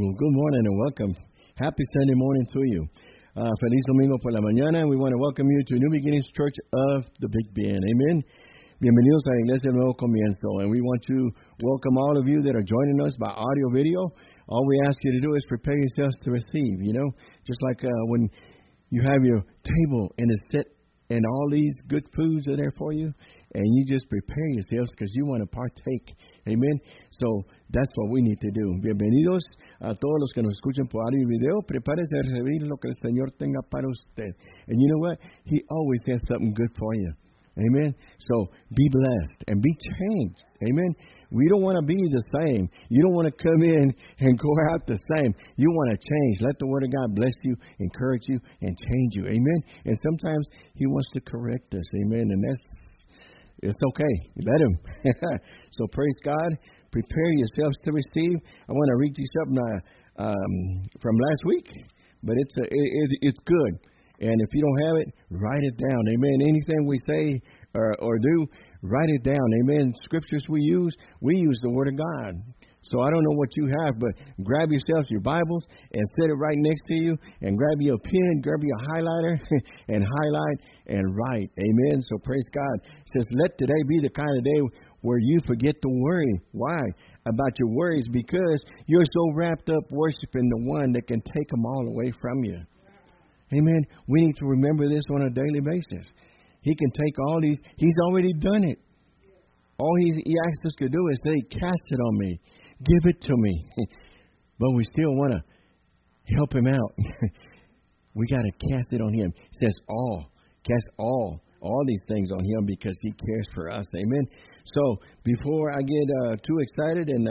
Well, good morning and welcome. Happy Sunday morning to you. Feliz Domingo por la mañana. We want to welcome you to New Beginnings Church of the Big Bend. Amen. Bienvenidos a la Iglesia Nuevo Comienzo. And we want to welcome all of you that are joining us by audio video. All we ask you to do is prepare yourselves to receive, just like when you have your table and it's set and all these good foods are there for you. And you just prepare yourselves because you want to partake. Amen. So that's what we need to do. Bienvenidos a todos los que nos escuchan por audio y video. Prepárese a recibir lo que el Señor tenga para usted. And you know what? He always has something good for you. Amen. So be blessed and be changed. Amen. We don't want to be the same. You don't want to come in and go out the same. You want to change. Let the Word of God bless you, encourage you, and change you. Amen. And sometimes He wants to correct us. Amen. And it's okay. Let Him. So praise God. Prepare yourselves to receive. I want to read you something from last week, but it's good. And if you don't have it, write it down. Amen. Anything we say or do, write it down. Amen. Scriptures we use the Word of God. So I don't know what you have, but grab yourselves your Bibles and set it right next to you, and grab your pen, grab your highlighter, and highlight and write. Amen. So praise God. It says, let today be the kind of day where you forget to worry. Why? About your worries, because you're so wrapped up worshiping the one that can take them all away from you. Amen. We need to remember this on a daily basis. He can take all these. He's already done it. All he asks us to do is say, cast it on me. Give it to me. But we still want to help him out. We got to cast it on him. It says all. Cast all these things on him because he cares for us. Amen. So before I get too excited and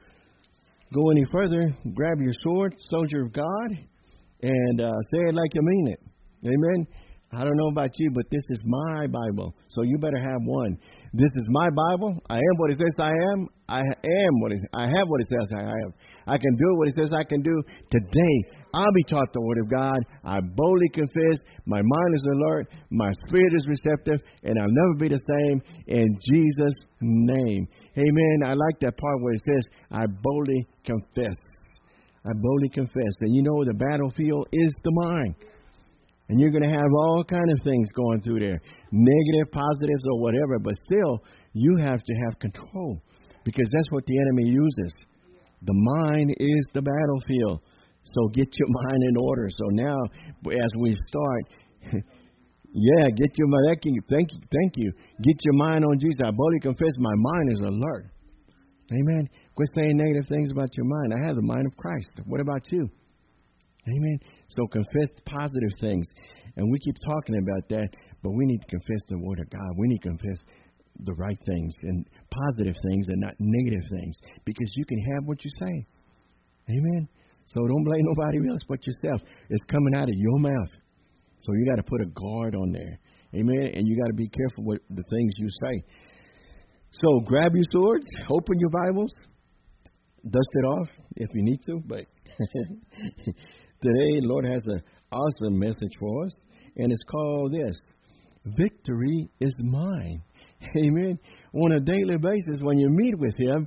go any further, grab your sword, soldier of God, and say it like you mean it. Amen. I don't know about you, but this is my Bible, so you better have one. This is my Bible. I am what it says I am. I have what it says I have. I can do what it says I can do. Today, I'll be taught the Word of God. I boldly confess. My mind is alert. My spirit is receptive, and I'll never be the same in Jesus' name. Amen. I like that part where it says, I boldly confess. I boldly confess. And you know the battlefield is the mind. And you're going to have all kind of things going through there, negative, positives, or whatever. But still, you have to have control because that's what the enemy uses. The mind is the battlefield. So get your mind in order. So now, as we start, get your mind. Thank you. Get your mind on Jesus. I boldly confess my mind is alert. Amen. Quit saying negative things about your mind. I have the mind of Christ. What about you? Amen. So confess positive things. And we keep talking about that, but we need to confess the Word of God. We need to confess the right things and positive things and not negative things, because you can have what you say. Amen. So don't blame nobody else but yourself. It's coming out of your mouth. So you got to put a guard on there. Amen. And you got to be careful with the things you say. So grab your swords, open your Bibles, dust it off if you need to, but today, the Lord has an awesome message for us, and it's called this: Victory is mine. Amen. On a daily basis, when you meet with Him,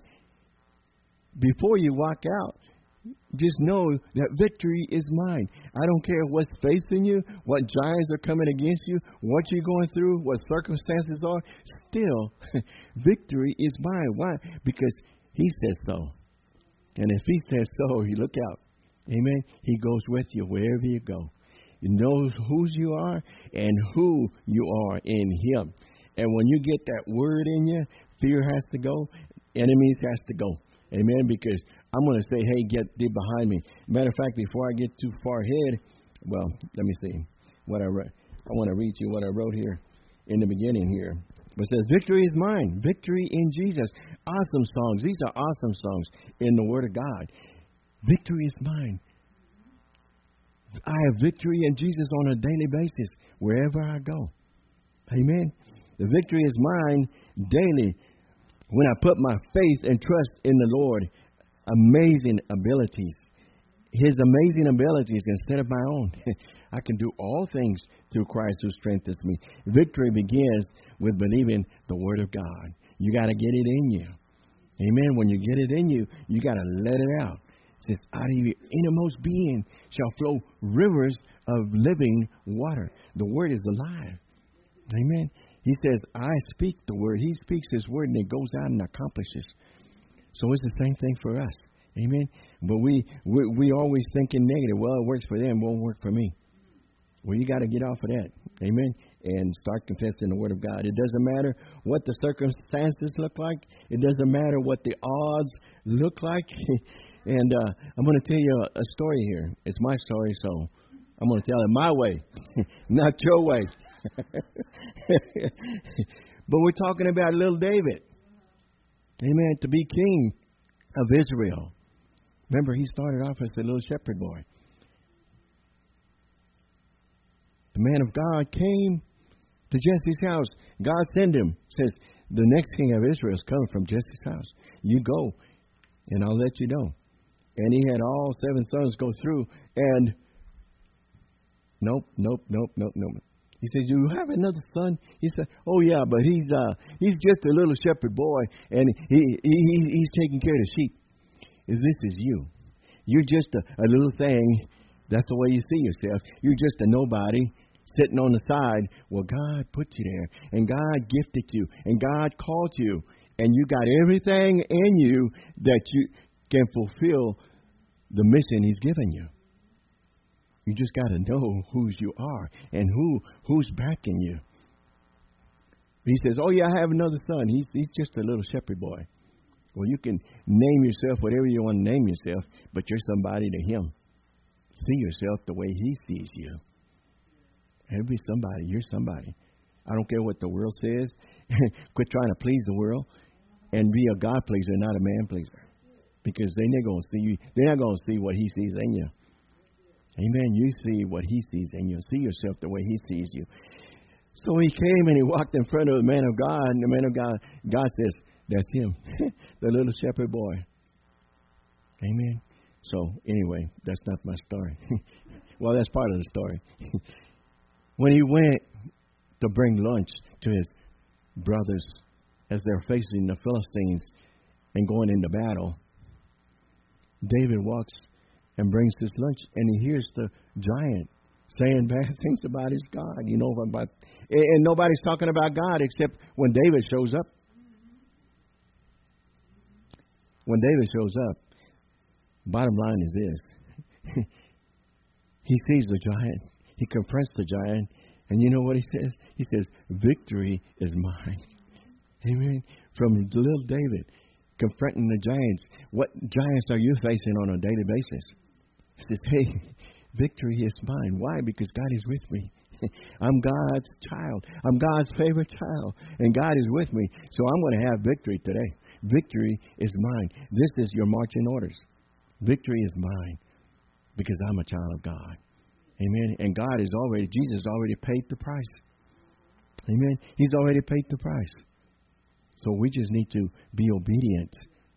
before you walk out, just know that victory is mine. I don't care what's facing you, what giants are coming against you, what you're going through, what circumstances are. Still, victory is mine. Why? Because He says so. And if He says so, you look out. Amen. He goes with you wherever you go. He knows whose you are and who you are in Him. And when you get that word in you, fear has to go, enemies has to go. Amen. Because I'm going to say, hey, get thee behind me. Matter of fact, before I get too far ahead, well, let me see what I wrote. I want to read you what I wrote here in the beginning here. It says, victory is mine. Victory in Jesus. Awesome songs. These are awesome songs in the Word of God. Victory is mine. I have victory in Jesus on a daily basis, wherever I go. Amen. The victory is mine daily when I put my faith and trust in the Lord. Amazing abilities. His amazing abilities instead of my own. I can do all things through Christ who strengthens me. Victory begins with believing the Word of God. You got to get it in you. Amen. When you get it in you, you got to let it out. says, out of your innermost being shall flow rivers of living water. The word is alive. Amen. He says, I speak the word. He speaks his word, and it goes out and accomplishes. So it's the same thing for us. Amen. But we always thinking negative. Well, it works for them, won't work for me. Well, you got to get off of that. Amen. And start confessing the word of God. It doesn't matter what the circumstances look like. It doesn't matter what the odds look like. And I'm going to tell you a story here. It's my story, so I'm going to tell it my way, not your way. But we're talking about little David. Amen. To be king of Israel. Remember, he started off as a little shepherd boy. The man of God came to Jesse's house. God sent him. Says, the next king of Israel is coming from Jesse's house. You go, and I'll let you know. And he had all 7 sons go through, and nope. He says, you have another son? He said, oh, yeah, but he's just a little shepherd boy, and he's taking care of the sheep. This is you. You're just a little thing. That's the way you see yourself. You're just a nobody sitting on the side. Well, God put you there, and God gifted you, and God called you, and you got everything in you that you can fulfill the mission he's given you. You just got to know whose you are and who's backing you. He says, oh, yeah, I have another son. He's just a little shepherd boy. Well, you can name yourself whatever you want to name yourself, but you're somebody to him. See yourself the way he sees you. And be somebody. You're somebody. I don't care what the world says. Quit trying to please the world and be a God pleaser, not a man pleaser. Because they're not going to see you. They're not going to see what he sees in you. Amen. You see what he sees in you. See yourself the way he sees you. So he came and he walked in front of the man of God, and the man of God says, that's him, the little shepherd boy. Amen. So anyway, that's not my story. Well, that's part of the story. When he went to bring lunch to his brothers as they're facing the Philistines and going into battle, David walks and brings his lunch, and he hears the giant saying bad things about his God. You know, and nobody's talking about God except when David shows up. When David shows up, bottom line is this. He sees the giant. He confronts the giant. And you know what he says? He says, victory is mine. Amen. From little David confronting the giants. What giants are you facing on a daily basis? He says, hey, victory is mine. Why? Because God is with me. I'm God's child. I'm God's favorite child. And God is with me. So I'm going to have victory today. Victory is mine. This is your marching orders. Victory is mine because I'm a child of God. Amen. And Jesus already paid the price. Amen. He's already paid the price. So we just need to be obedient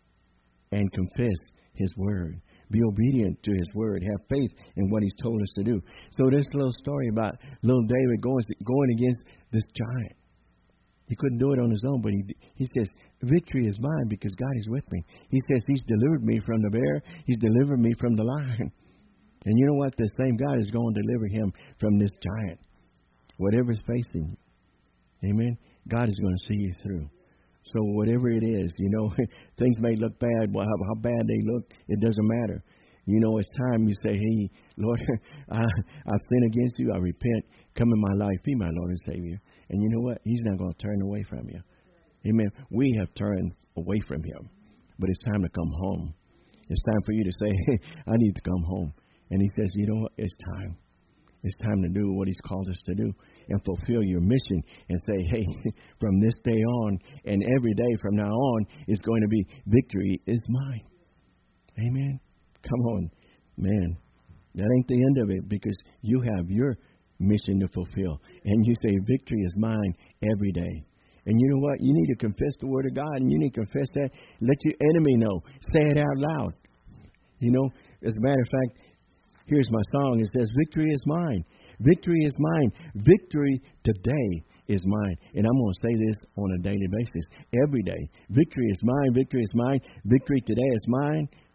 and confess his word. Be obedient to his word. Have faith in what he's told us to do. So this little story about little David going against this giant. He couldn't do it on his own, but he says, victory is mine because God is with me. He says he's delivered me from the bear. He's delivered me from the lion. And you know what? The same God is going to deliver him from this giant. Whatever's facing you. Amen. God is going to see you through. So whatever it is, you know, things may look bad. Well, how bad they look, it doesn't matter. You know, it's time you say, hey, Lord, I've sinned against you. I repent. Come in my life. Be my Lord and Savior. And you know what? He's not going to turn away from you. Amen. We have turned away from him. But it's time to come home. It's time for you to say, hey, I need to come home. And he says, you know what? It's time. It's time to do what he's called us to do and fulfill your mission and say, hey, from this day on and every day from now on is going to be victory is mine. Amen. Come on, man. That ain't the end of it because you have your mission to fulfill. And you say, victory is mine every day. And you know what? You need to confess the word of God, and you need to confess that. Let your enemy know. Say it out loud. You know, as a matter of fact, here's my song. It says, victory is mine. Victory is mine. Victory today is mine. And I'm going to say this on a daily basis, every day. Victory is mine. Victory is mine. Victory today is mine.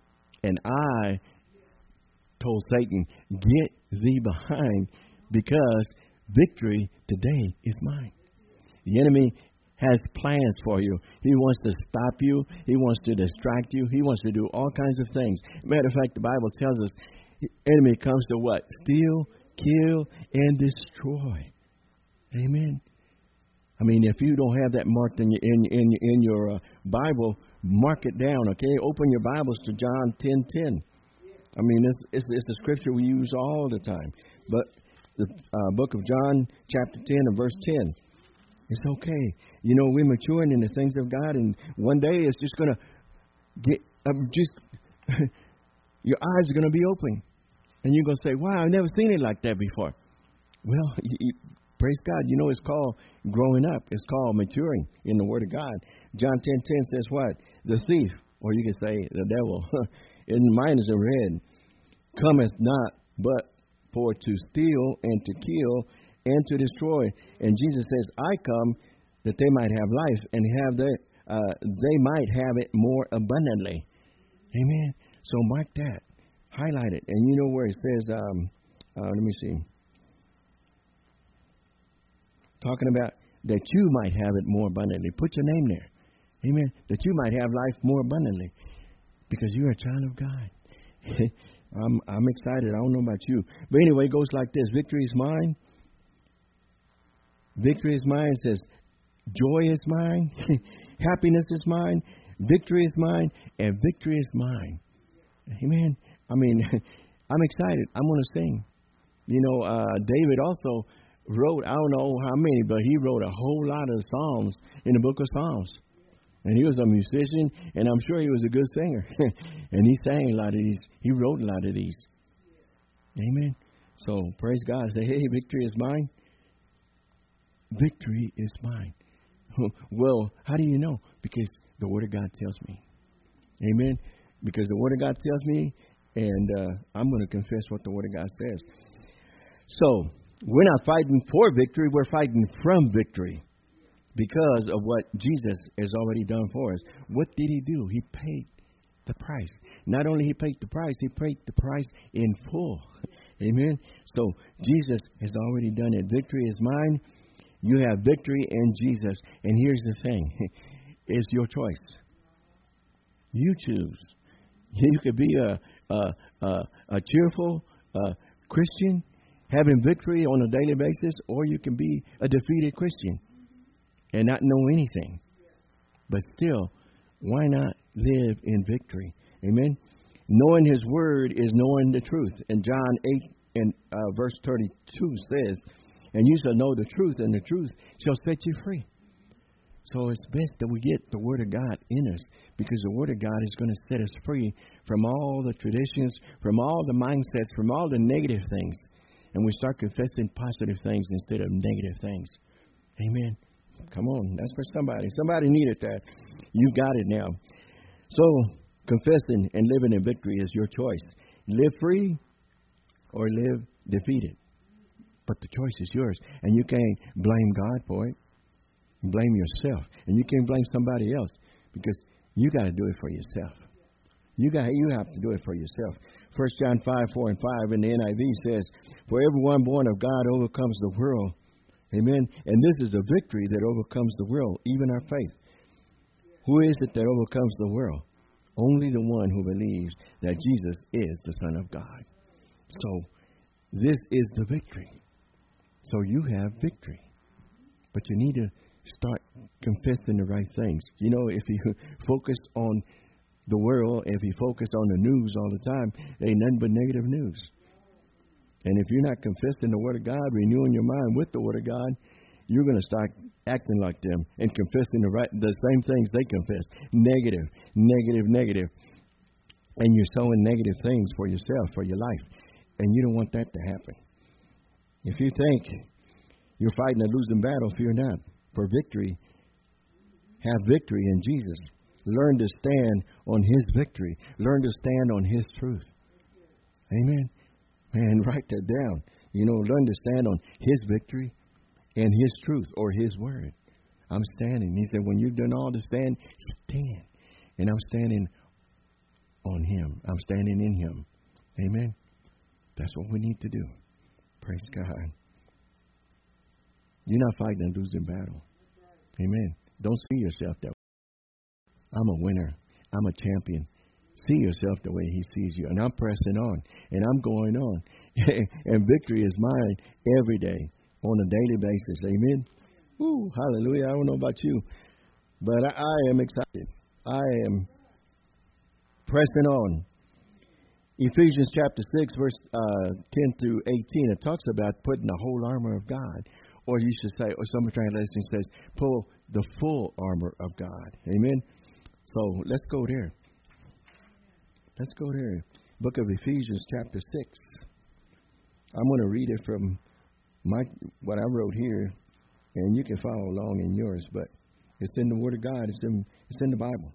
And I told Satan, get thee behind, because victory today is mine. The enemy has plans for you. He wants to stop you. He wants to distract you. He wants to do all kinds of things. Matter of fact, the Bible tells us the enemy comes to what? Steal, kill, and destroy. Amen. I mean, if you don't have that marked in your Bible, mark it down, okay? Open your Bibles to John 10:10. I mean, it's a scripture we use all the time. But the book of John, chapter 10 and verse 10, it's okay. You know, we're maturing in the things of God, and one day it's just going to get, your eyes are going to be open. And you're going to say, wow, I've never seen it like that before. Well, praise God. You know, it's called growing up. It's called maturing in the Word of God. John 10:10 says what? The thief, or you can say the devil, in mine is a red, cometh not but for to steal and to kill and to destroy. And Jesus says, I come that they might have life and have they might have it more abundantly. Amen. So mark that. Highlight it. And you know where it says, let me see. Talking about that you might have it more abundantly. Put your name there. Amen. That you might have life more abundantly. Because you're a child of God. I'm excited. I don't know about you. But anyway, it goes like this. Victory is mine. Victory is mine. It says, joy is mine. Happiness is mine. Victory is mine. And victory is mine. Amen. I mean, I'm excited. I'm going to sing. You know, David also wrote, I don't know how many, but he wrote a whole lot of Psalms in the book of Psalms. And he was a musician, and I'm sure he was a good singer. And he sang a lot of these. He wrote a lot of these. Amen. So, praise God. Say, hey, victory is mine. Victory is mine. Well, how do you know? Because the Word of God tells me. Amen. Because the Word of God tells me, and I'm going to confess what the Word of God says. So, we're not fighting for victory. We're fighting from victory. Because of what Jesus has already done for us. What did He do? He paid the price. Not only He paid the price, He paid the price in full. Amen. So Jesus has already done it. Victory is mine. You have victory in Jesus. And here's the thing. It's your choice. You choose. You could be a cheerful Christian, having victory on a daily basis, or you can be a defeated Christian and not know anything. But still, why not live in victory? Amen. Knowing His Word is knowing the truth. And John 8 and verse 32 says, and you shall know the truth, and the truth shall set you free. So it's best that we get the Word of God in us, because the Word of God is going to set us free from all the traditions, from all the mindsets, from all the negative things. And we start confessing positive things instead of negative things. Amen. Come on, that's for somebody. Somebody needed that. You got it now. So, confessing and living in victory is your choice. Live free or live defeated. But the choice is yours. And you can't blame God for it. Blame yourself. And you can't blame somebody else, because you got to do it for yourself. You have to do it for yourself. 1 John 5:4-5 in the NIV says, for everyone born of God overcomes the world. Amen. And this is a victory that overcomes the world, even our faith. Who is it that overcomes the world? Only the one who believes that Jesus is the Son of God. So, this is the victory. So you have victory. But you need to start confessing the right things. You know, if you focus on the world, if you focus on the news all the time, ain't nothing but negative news. And if you're not confessing the Word of God, renewing your mind with the Word of God, you're going to start acting like them and confessing the same things they confess. Negative, negative, negative. And you're sowing negative things for yourself, for your life. And you don't want that to happen. If you think you're fighting a losing battle, fear not. For victory, have victory in Jesus. Learn to stand on His victory. Learn to stand on His truth. Amen. Man, write that down. You know, learn to stand on His victory and His truth, or His Word. I'm standing. He said, when you've done all to stand, stand. And I'm standing on Him. I'm standing in Him. Amen. That's what we need to do. Praise God. You're not fighting a losing battle. Amen. Don't see yourself that way. I'm a winner. I'm a champion. See yourself the way He sees you. And I'm pressing on. And I'm going on. And victory is mine every day on a daily basis. Amen. Woo, hallelujah. I don't know about you, but I am excited. I am pressing on. Ephesians chapter 6, verse 10 through 18, it talks about putting the whole armor of God. Or you should say, or some translation says, pull the full armor of God. Amen. So let's go there. Let's go there. Book of Ephesians chapter 6. I'm going to read it from what I wrote here, and you can follow along in yours, but it's in the Word of God. It's in the Bible.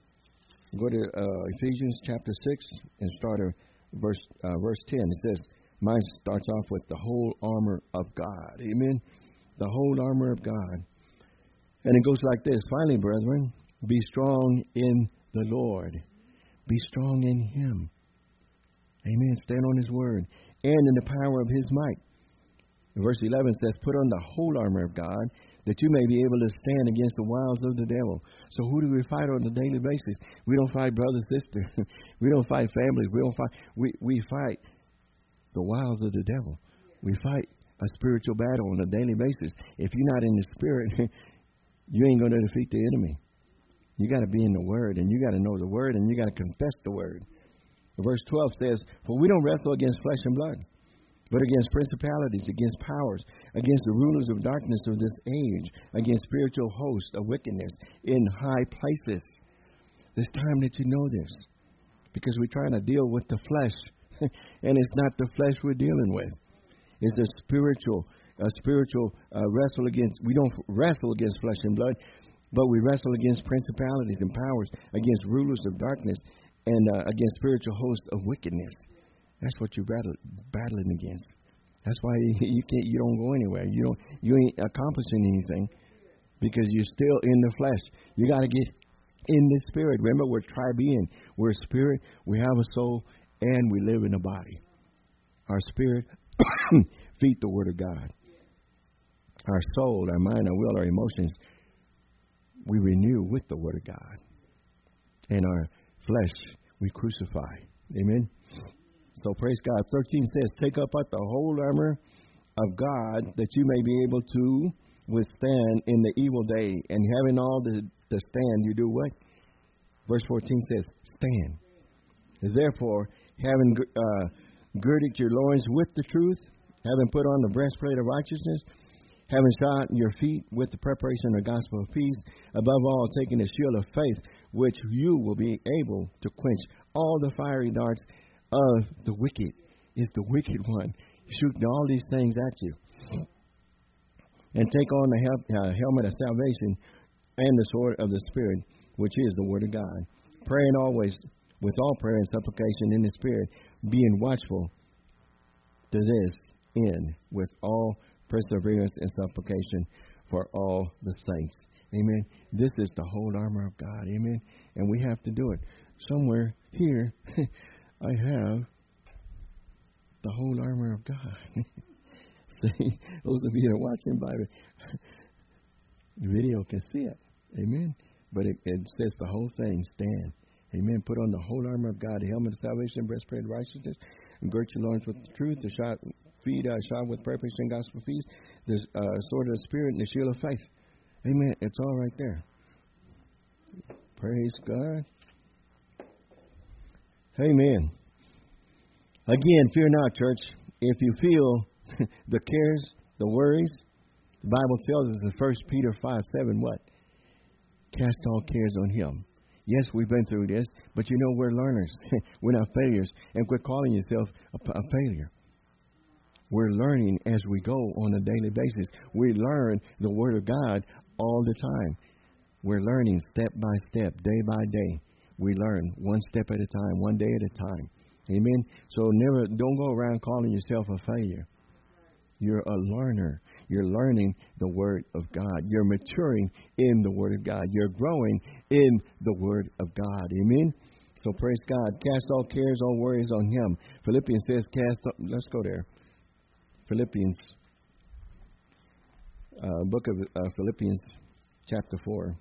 Go to Ephesians chapter 6 and start at verse 10. It says, mine starts off with the whole armor of God. Amen. The whole armor of God. And it goes like this. Finally, brethren, be strong in the Lord. Be strong in Him. Amen. Stand on His word. And in the power of His might. Verse 11 says, put on the whole armor of God, that you may be able to stand against the wiles of the devil. So who do we fight on a daily basis? We don't fight brother, sister. We don't fight families. We fight the wiles of the devil. We fight a spiritual battle on a daily basis. If you're not in the Spirit, you ain't going to defeat the enemy. You got to be in the Word, and you got to know the Word, and you got to confess the Word. Verse 12 says, for we don't wrestle against flesh and blood, but against principalities, against powers, against the rulers of darkness of this age, against spiritual hosts of wickedness in high places. It's time that you know this, because we're trying to deal with the flesh, and it's not the flesh we're dealing with. It's a spiritual wrestle against. We don't wrestle against flesh and blood, but we wrestle against principalities and powers, against rulers of darkness, and against spiritual hosts of wickedness. That's what you're battling against. That's why you don't go anywhere. You ain't accomplishing anything, because you're still in the flesh. You got to get in the Spirit. Remember, we're tribean. We're a spirit. We have a soul, and we live in a body. Our spirit feed the Word of God. Our soul, our mind, our will, our emotions, we renew with the Word of God. And our flesh, we crucify. Amen. So praise God. 13 says, take up the whole armor of God, that you may be able to withstand in the evil day. And having all the stand, you do what? Verse 14 says, stand. Therefore, having girded your loins with the truth, having put on the breastplate of righteousness, having shod your feet with the preparation of the gospel of peace, above all, taking the shield of faith, which you will be able to quench all the fiery darts of the wicked. Is the wicked one shooting all these things at you. And take on the helmet of salvation and the sword of the Spirit, which is the Word of God. Praying always with all prayer and supplication in the Spirit, being watchful to this end with all perseverance and supplication for all the saints. Amen. This is the whole armor of God. Amen. And we have to do it. Somewhere here, I have the whole armor of God. See, those of you that are watching by the video can see it. Amen. But it says the whole thing, stand. Amen. Put on the whole armor of God, the helmet of salvation, breastplate of righteousness, and girt your loins with the truth, the feet shod with preparation and gospel peace, the sword of the Spirit, and the shield of faith. Amen. It's all right there. Praise God. Amen. Again, fear not, church. If you feel the cares, the worries, the Bible tells us in 1 Peter 5:7, what? Cast all cares on Him. Yes, we've been through this, but you know we're learners. We're not failures. And quit calling yourself a failure. We're learning as we go on a daily basis. We learn the Word of God all the time. We're learning step by step, day by day. We learn one step at a time, one day at a time. Amen. So don't go around calling yourself a failure. You're a learner. You're learning the Word of God. You're maturing in the Word of God. You're growing in the Word of God. Amen. So praise God. Cast all cares, all worries on Him. Philippians says, let's go there. Philippians, book of Philippians, chapter 4.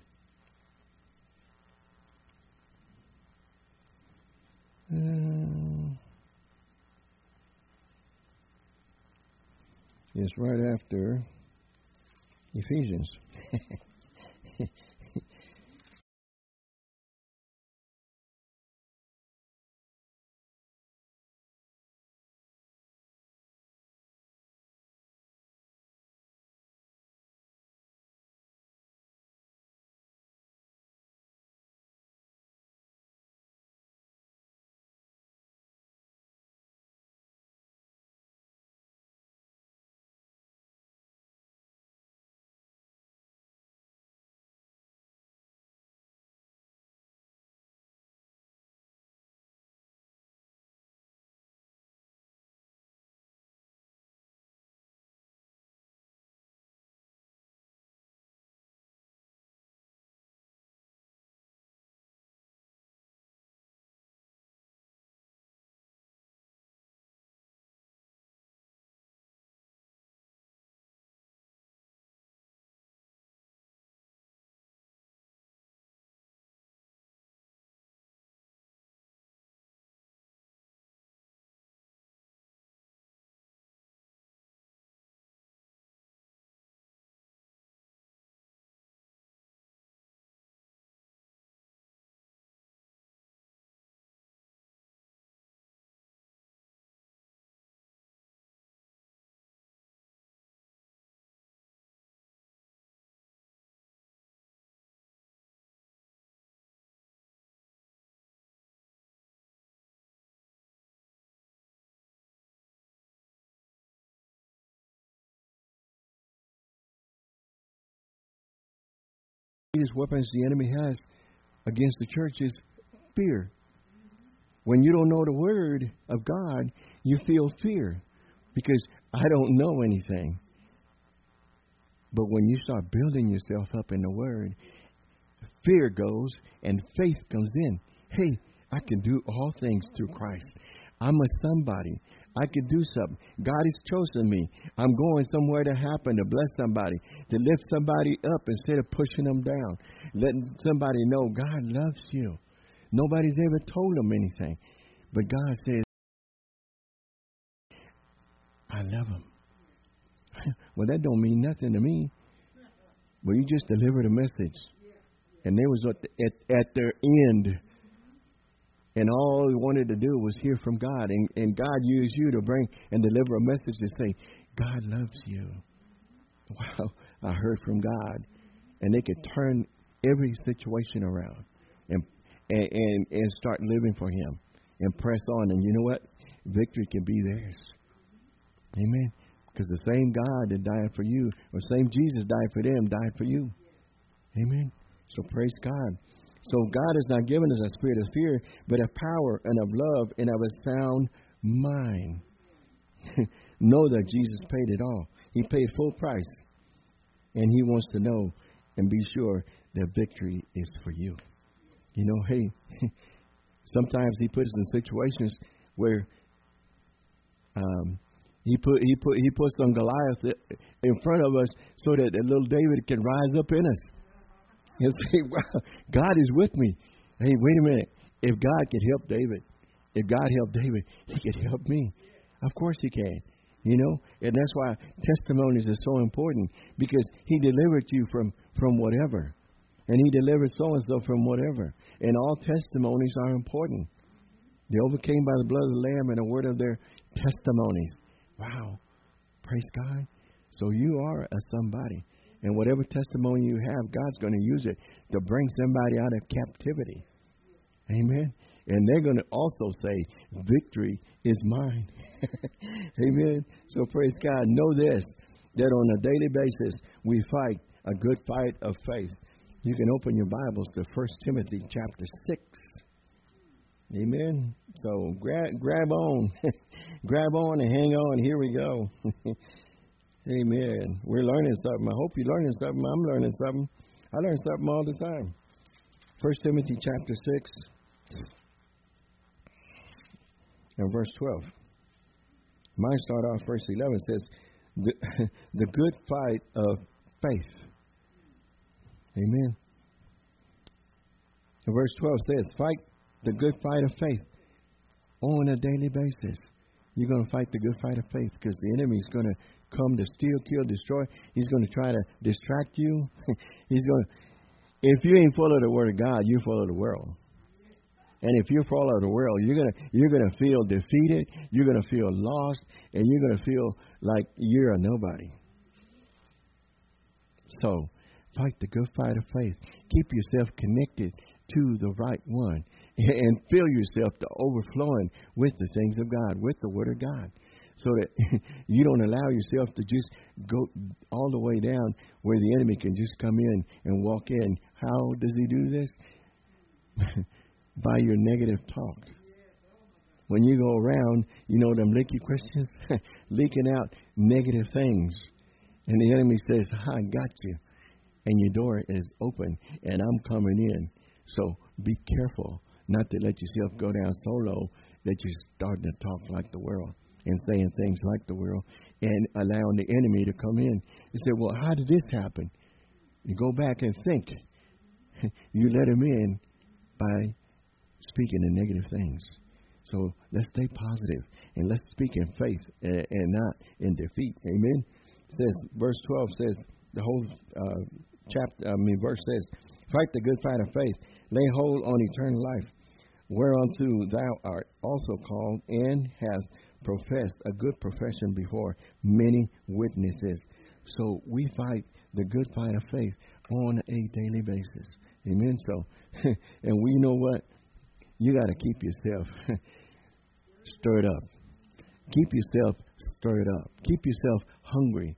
It's right after Ephesians. Greatest weapons the enemy has against the church is fear. When you don't know the word of God, you feel fear because I don't know anything. But when you start building yourself up in the word, fear goes and faith comes in. Hey, I can do all things through Christ. I'm a somebody. I can do something. God has chosen me. I'm going somewhere to happen, to bless somebody, to lift somebody up instead of pushing them down. Letting somebody know God loves you. Nobody's ever told them anything. But God says, I love them. Well, that don't mean nothing to me. But you just delivered a message. And they was at their end. And all we wanted to do was hear from God. And God used you to bring and deliver a message to say, God loves you. Wow, I heard from God. And they could turn every situation around and start living for Him and press on. And you know what? Victory can be theirs. Amen. Because the same God that died for you, or same Jesus died for them, died for you. Amen. So praise God. So God has not given us a spirit of fear, but of power and of love and of a sound mind. Know that Jesus paid it all. He paid full price. And He wants to know and be sure that victory is for you. You know, hey, sometimes He puts us in situations where He puts on Goliath in front of us so that the little David can rise up in us. And say, wow, God is with me. Hey, wait a minute. If God could help David, if God helped David, He could help me. Of course He can. You know, and that's why testimonies are so important, because He delivered you from whatever. And He delivered so-and-so from whatever. And all testimonies are important. They overcame by the blood of the Lamb and the word of their testimonies. Wow. Praise God. So you are a somebody. And whatever testimony you have, God's going to use it to bring somebody out of captivity. Amen. And they're going to also say, victory is mine. Amen. So praise God. Know this, that on a daily basis, we fight a good fight of faith. You can open your Bibles to 1 Timothy chapter 6. Amen. So grab on. Grab on and hang on. Here we go. Amen. We're learning something. I hope you're learning something. I'm learning something. I learn something all the time. 1 Timothy chapter 6. and verse 12. Mine start off verse 11 says, the good fight of faith. Amen. And verse 12 says, fight the good fight of faith on a daily basis. You're going to fight the good fight of faith because the enemy is going to come to steal, kill, destroy.'s going to try to distract you. If you ain't full of the Word of God, you're full of the world. And if you're full of the world, you're gonna feel defeated. You're gonna feel lost, and you're gonna feel like you're a nobody. So, fight the good fight of faith. Keep yourself connected to the right one, and fill yourself to overflowing with the things of God, with the Word of God, so that you don't allow yourself to just go all the way down where the enemy can just come in and walk in. How does he do this? By your negative talk. When you go around, them leaky Christians, leaking out negative things. And the enemy says, I got you. And your door is open, and I'm coming in. So be careful not to let yourself go down so low that you're starting to talk like the world and saying things like the world and allowing the enemy to come in and say, well, how did this happen? You go back and think. You let him in by speaking in negative things. So let's stay positive and let's speak in faith and not in defeat. Amen. It says, verse 12 says, the whole verse says, fight the good fight of faith, lay hold on eternal life, whereunto thou art also called, and hast professed a good profession before many witnesses. So we fight the good fight of faith on a daily basis. Amen. So, and we know what? You got to keep yourself stirred up. Keep yourself stirred up. Keep yourself hungry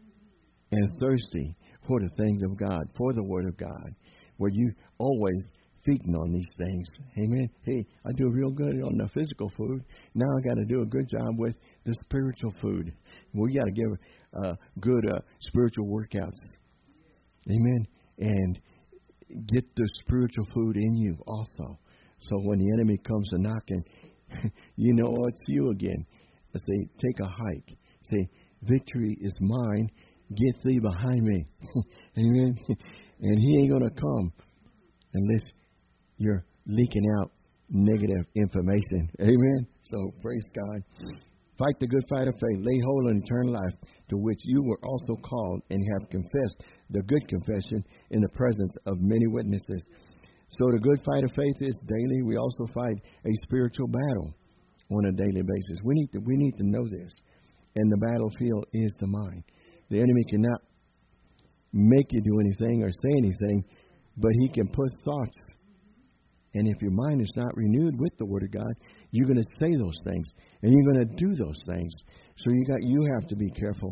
and thirsty for the things of God, for the Word of God, where you always feeding on these things. Amen. Hey, I do real good on the physical food. Now I got to do a good job with the spiritual food. We got to give good spiritual workouts. Amen. And get the spiritual food in you also. So when the enemy comes a knocking, you know it's you again. I say, take a hike. Say, victory is mine. Get thee behind me. Amen. And he ain't going to come unless you're leaking out negative information. Amen. So praise God. Fight the good fight of faith. Lay hold on eternal life, to which you were also called and have confessed the good confession in the presence of many witnesses. So the good fight of faith is daily. We also fight a spiritual battle on a daily basis. We need to know this. And the battlefield is the mind. The enemy cannot make you do anything or say anything, but he can put thoughts. And if your mind is not renewed with the Word of God, you're going to say those things, and you're going to do those things. So you have to be careful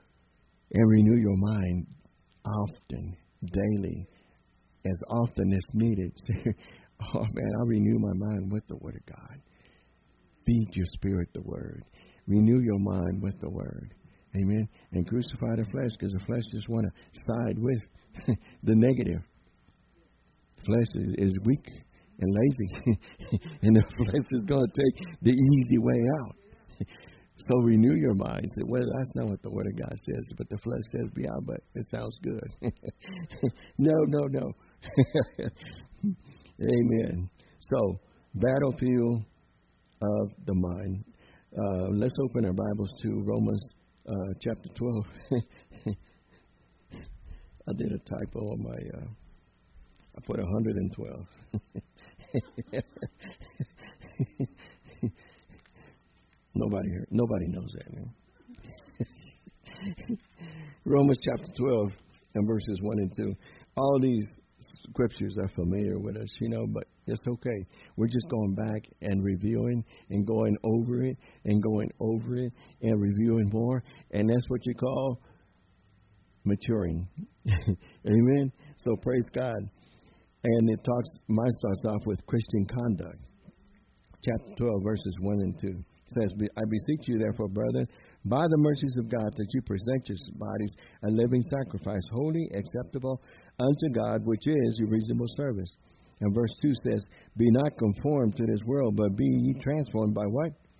and renew your mind often, daily, as often as needed. Oh, man, I renew my mind with the Word of God. Feed your spirit the Word. Renew your mind with the Word. Amen. And crucify the flesh, because the flesh just want to side with the negative. Flesh is weak and lazy, and the flesh is going to take the easy way out. So renew your mind. Say, well, that's not what the Word of God says, but the flesh says, yeah, but it sounds good. No. Amen. So, battlefield of the mind. Let's open our Bibles to Romans chapter 12. I did a typo on my, I put 112. Nobody knows that, man. Romans chapter 12 and verses 1 and 2. All these scriptures are familiar with us, but it's okay. We're just going back and reviewing and going over it and reviewing more. And that's what you call maturing. Amen. So praise God. And mine starts off with Christian conduct. Chapter 12, verses 1 and 2. It says, I beseech you, therefore, brethren, by the mercies of God, that you present your bodies a living sacrifice, holy, acceptable unto God, which is your reasonable service. And verse 2 says, be not conformed to this world, but be ye transformed by what?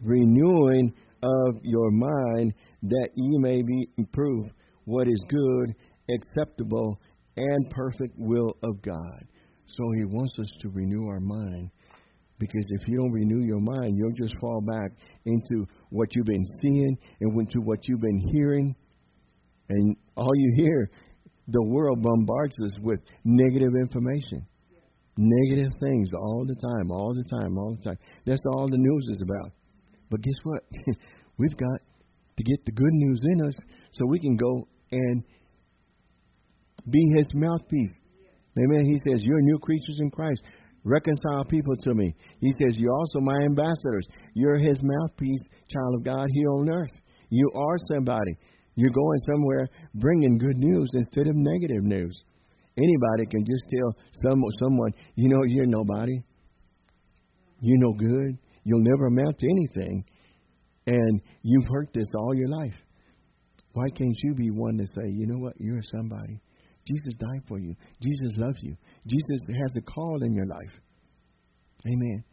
renewing of your mind, that ye may be prove what is good, acceptable, and perfect will of God. So he wants us to renew our mind. Because if you don't renew your mind, you'll just fall back into what you've been seeing and into what you've been hearing. And all you hear, the world bombards us with negative information. Negative things all the time, all the time, all the time. That's all the news is about. But guess what? We've got to get the good news in us so we can go and be his mouthpiece. Amen. He says, you're new creatures in Christ. Reconcile people to me. He says, you're also my ambassadors. You're his mouthpiece, child of God, here on earth. You are somebody. You're going somewhere bringing good news instead of negative news. Anybody can just tell someone, you're nobody. You're no good. You'll never amount to anything. And you've heard this all your life. Why can't you be one to say, you know what, you're somebody. Jesus died for you. Jesus loves you. Jesus has a call in your life. Amen.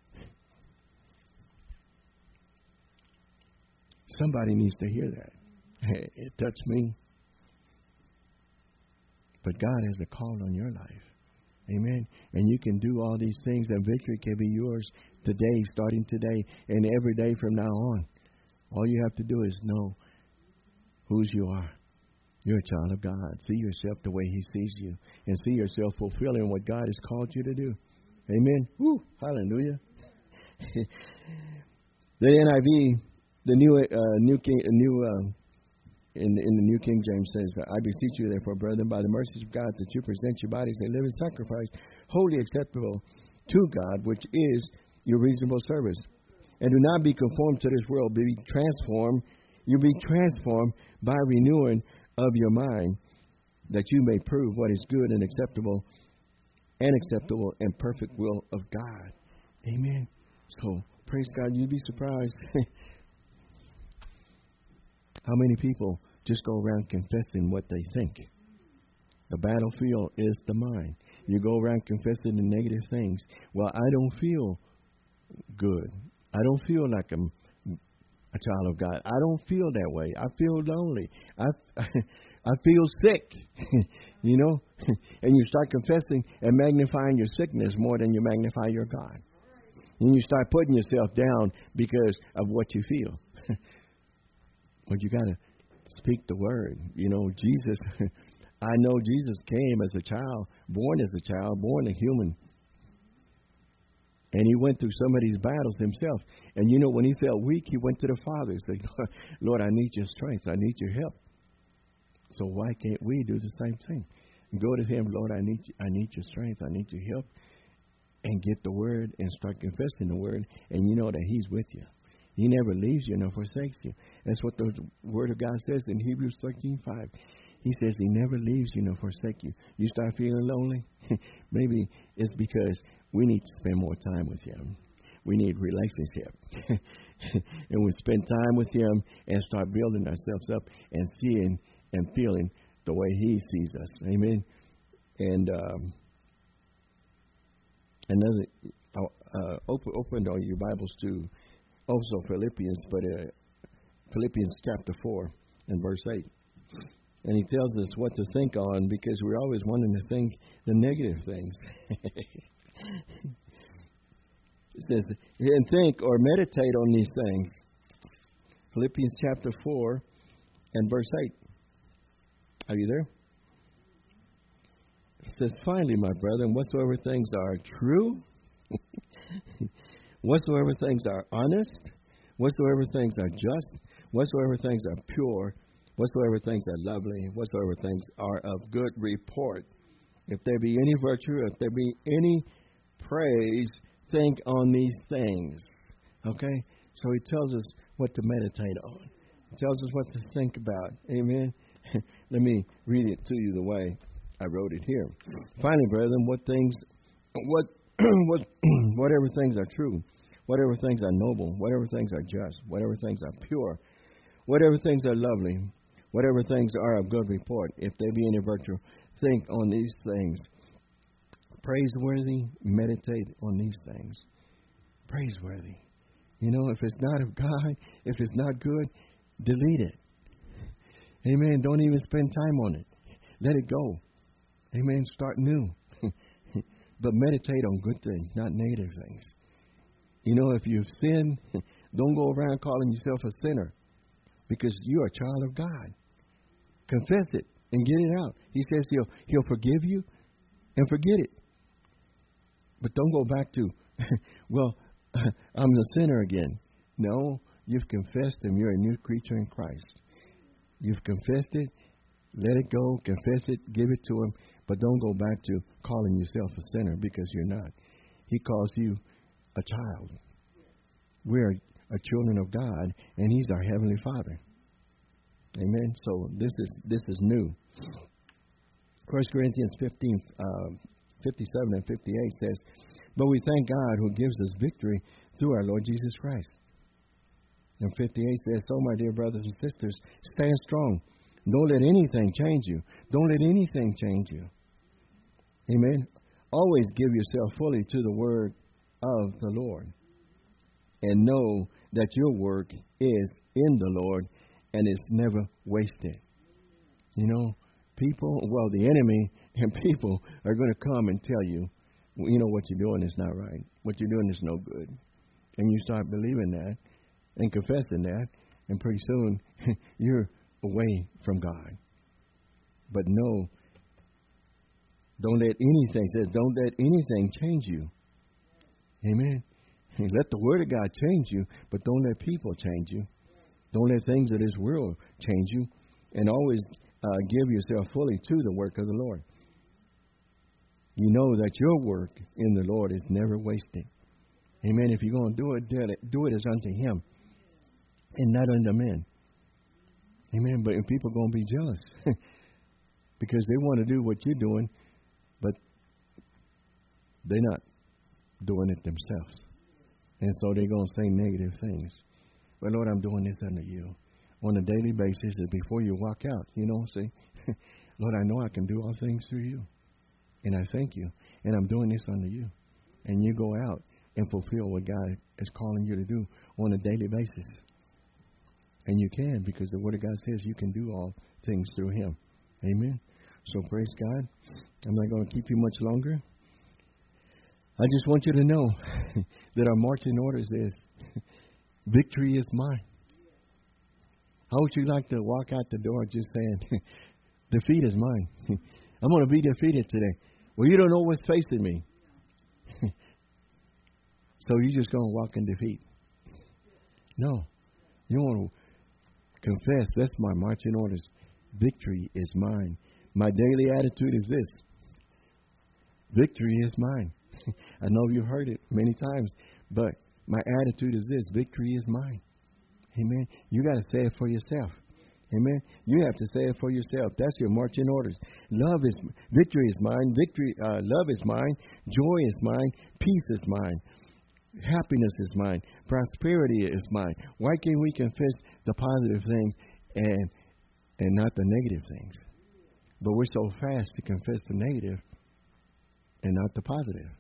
Somebody needs to hear that. Hey, it touched me. But God has a call on your life. Amen. And you can do all these things, and victory can be yours today, starting today, and every day from now on. All you have to do is know whose you are. You're a child of God. See yourself the way he sees you, and see yourself fulfilling what God has called you to do. Amen. Woo, hallelujah. The NIV, the in the New King James says, I beseech you, therefore, brethren, by the mercies of God, that you present your bodies a living sacrifice, wholly acceptable to God, which is your reasonable service. And do not be conformed to this world, but be transformed. You be transformed by renewing of your mind, that you may prove what is good and acceptable and perfect will of God. Amen. So, praise God. You'd be surprised how many people just go around confessing what they think. The battlefield is the mind. You go around confessing the negative things. Well, I don't feel good. I don't feel like I'm a child of God. I don't feel that way. I feel lonely. I feel sick, and you start confessing and magnifying your sickness more than you magnify your God. And you start putting yourself down because of what you feel. But you got to speak the word. Jesus, I know Jesus came as a child, born a human. And he went through some of these battles himself. And when he felt weak, he went to the Father and said, Lord, I need your strength. I need your help. So why can't we do the same thing? Go to him, Lord, I need your strength. I need your help. And get the word and start confessing the word. And you know that he's with you. He never leaves you nor forsakes you. That's what the word of God says in Hebrews 13:5. He says he never leaves you nor forsakes you. You start feeling lonely? Maybe it's because we need to spend more time with him. We need relationship. And we spend time with him and start building ourselves up and seeing and feeling the way he sees us. Amen. And open on your Bibles to also Philippians, but Philippians chapter 4 and verse 8. And he tells us what to think on, because we're always wanting to think the negative things. It says, and think or meditate on these things. Philippians chapter 4 and verse 8. Are you there? It says, finally, my brethren, whatsoever things are true, whatsoever things are honest, whatsoever things are just, whatsoever things are pure, whatsoever things are lovely, whatsoever things are of good report, if there be any virtue, if there be any praise, think on these things. Okay? So he tells us what to meditate on. He tells us what to think about. Amen? Let me read it to you the way I wrote it here. Finally, brethren, whatever things are true, whatever things are noble, whatever things are just, whatever things are pure, whatever things are lovely, whatever things are of good report, if there be any virtue, think on these things. Praiseworthy, meditate on these things. Praiseworthy. You know, if it's not of God, if it's not good, delete it. Amen. Don't even spend time on it. Let it go. Amen. Start new. But meditate on good things, not negative things. You know, if you've sinned, don't go around calling yourself a sinner, because you're a child of God. Confess it and get it out. He says he'll forgive you and forget it. But don't go back to, well, I'm the sinner again. No, you've confessed him. You're a new creature in Christ. You've confessed it. Let it go. Confess it. Give it to him. But don't go back to calling yourself a sinner, because you're not. He calls you a child. We're children of God, and he's our Heavenly Father. Amen. So this is new. 1 Corinthians 15, 57 and 58 says, but we thank God who gives us victory through our Lord Jesus Christ. And 58 says, so my dear brothers and sisters, stand strong. Don't let anything change you. Don't let anything change you. Amen. Always give yourself fully to the word of the Lord. And know that your work is in the Lord and is never wasted. You know, the enemy and people are going to come and tell you, you know, what you're doing is not right. What you're doing is no good. And you start believing that and confessing that, and pretty soon you're away from God. But no, don't let anything change you. Amen. Let the Word of God change you, but don't let people change you. Don't let things of this world change you. And always give yourself fully to the work of the Lord. You know that your work in the Lord is never wasted. Amen. If you're going to do it as unto Him and not unto men. Amen. But people are going to be jealous because they want to do what you're doing, but they're not doing it themselves. And so they're going to say negative things. But Lord, I'm doing this unto you on a daily basis. Before you walk out, you know, say, Lord, I know I can do all things through you. And I thank you. And I'm doing this unto you. And you go out and fulfill what God is calling you to do on a daily basis. And you can, because the Word of God says you can do all things through Him. Amen. So praise God. I'm not going to keep you much longer. I just want you to know that our marching orders is victory is mine. How would you like to walk out the door just saying, defeat is mine? I'm going to be defeated today. Well, you don't know what's facing me. So you're just going to walk in defeat. No. You want to confess, that's my marching orders. Victory is mine. My daily attitude is this. Victory is mine. I know you've heard it many times, but my attitude is this. Victory is mine. Amen. You got to say it for yourself. Amen. You have to say it for yourself. That's your marching orders. Victory is mine. Love is mine. Joy is mine. Peace is mine. Happiness is mine. Prosperity is mine. Why can't we confess the positive things and not the negative things? But we're so fast to confess the negative and not the positive.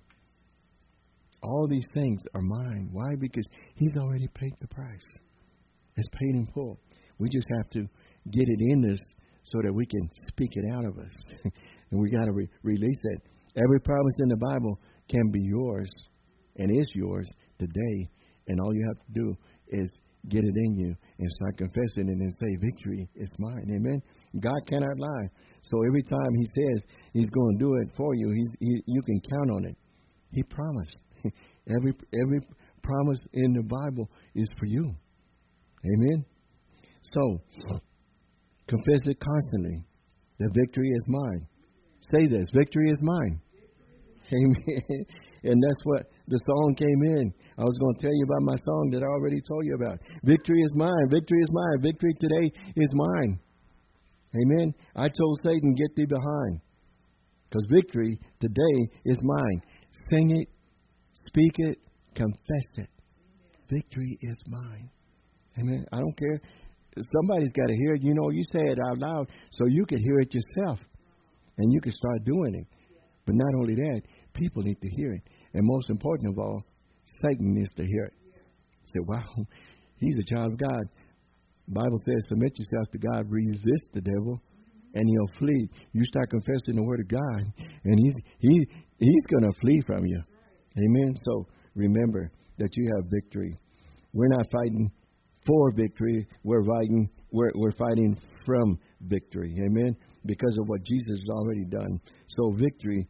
All these things are mine. Why? Because He's already paid the price. It's paid in full. We just have to get it in us so that we can speak it out of us. And we got to release it. Every promise in the Bible can be yours and is yours today. And all you have to do is get it in you and start confessing it and say, victory is mine. Amen. God cannot lie. So every time He says He's going to do it for you, you can count on it. He promised. Every promise in the Bible is for you. Amen. So, confess it constantly. The victory is mine. Say this, victory is mine. Amen. And that's what the song came in. I was going to tell you about my song that I already told you about. Victory is mine. Victory is mine. Victory today is mine. Amen. I told Satan, get thee behind. Because victory today is mine. Sing it, speak it, confess it. Victory is mine. Amen. I don't care. Somebody's got to hear it. You know, you say it out loud so you can hear it yourself. And you can start doing it. But not only that, people need to hear it. And most important of all, Satan needs to hear it. Say, wow, he's a child of God. The Bible says, submit yourself to God, resist the devil, and he'll flee. You start confessing the word of God, and he's going to flee from you. Amen. So remember that you have victory. We're not fighting for victory. We're fighting from victory. Amen. Because of what Jesus has already done. So victory,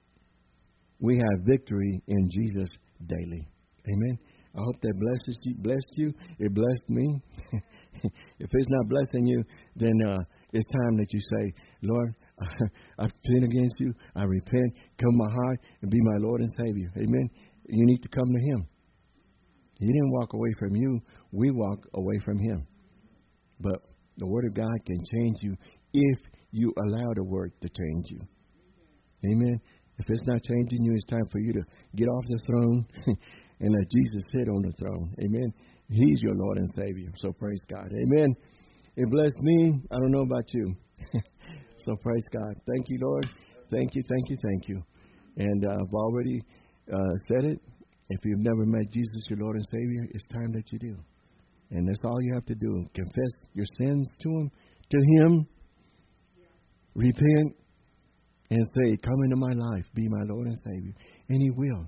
we have victory in Jesus daily. Amen. I hope that blessed you. It blessed me. If it's not blessing you, then it's time that you say, Lord, I've sinned against you. I repent. Come my heart and be my Lord and Savior. Amen. You need to come to Him. He didn't walk away from you. We walk away from Him. But the Word of God can change you if you allow the Word to change you. Amen. If it's not changing you, it's time for you to get off the throne and let Jesus sit on the throne. Amen. He's your Lord and Savior. So praise God. Amen. It blessed me. I don't know about you. So praise God. Thank you, Lord. Thank you, thank you, thank you. And I've already said it. If you've never met Jesus, your Lord and Savior, it's time that you do. And that's all you have to do. Confess your sins to Him. Repent and say, come into my life. Be my Lord and Savior. And He will.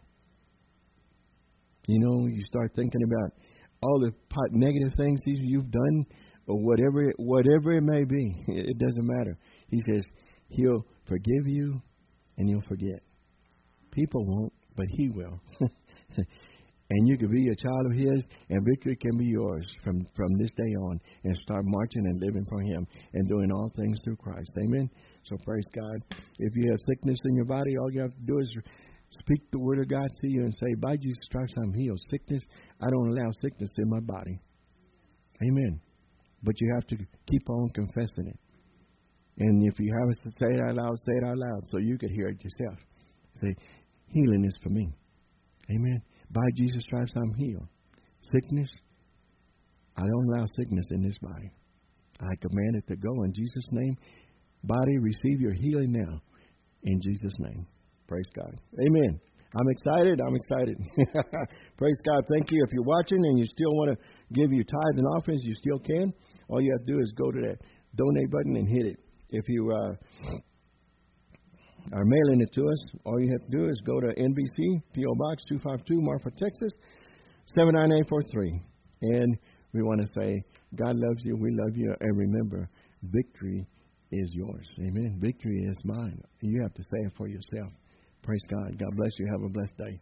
You know, you start thinking about all the negative things you've done, or whatever it may be. It doesn't matter. He says He'll forgive you and He'll forget. People won't, but He will. And you can be a child of His, and victory can be yours from this day on, and start marching and living for Him and doing all things through Christ. Amen. So praise God. If you have sickness in your body, all you have to do is speak the word of God to you and say, by Jesus' stripes I'm healed. Sickness, I don't allow sickness in my body. Amen. But you have to keep on confessing it. And if you haven't say it out loud, say it out loud so you could hear it yourself. Say, healing is for me. Amen. By Jesus' stripes I'm healed. Sickness, I don't allow sickness in this body. I command it to go in Jesus' name. Body, receive your healing now in Jesus' name. Praise God. Amen. I'm excited. Praise God. Thank you. If you're watching and you still want to give your tithes and offerings, you still can. All you have to do is go to that donate button and hit it. If you are mailing it to us, all you have to do is go to NBC, P.O. Box 252, Marfa, Texas, 79843. And we want to say, God loves you, we love you, and remember, victory is yours. Amen. Victory is mine. You have to say it for yourself. Praise God. God bless you. Have a blessed day.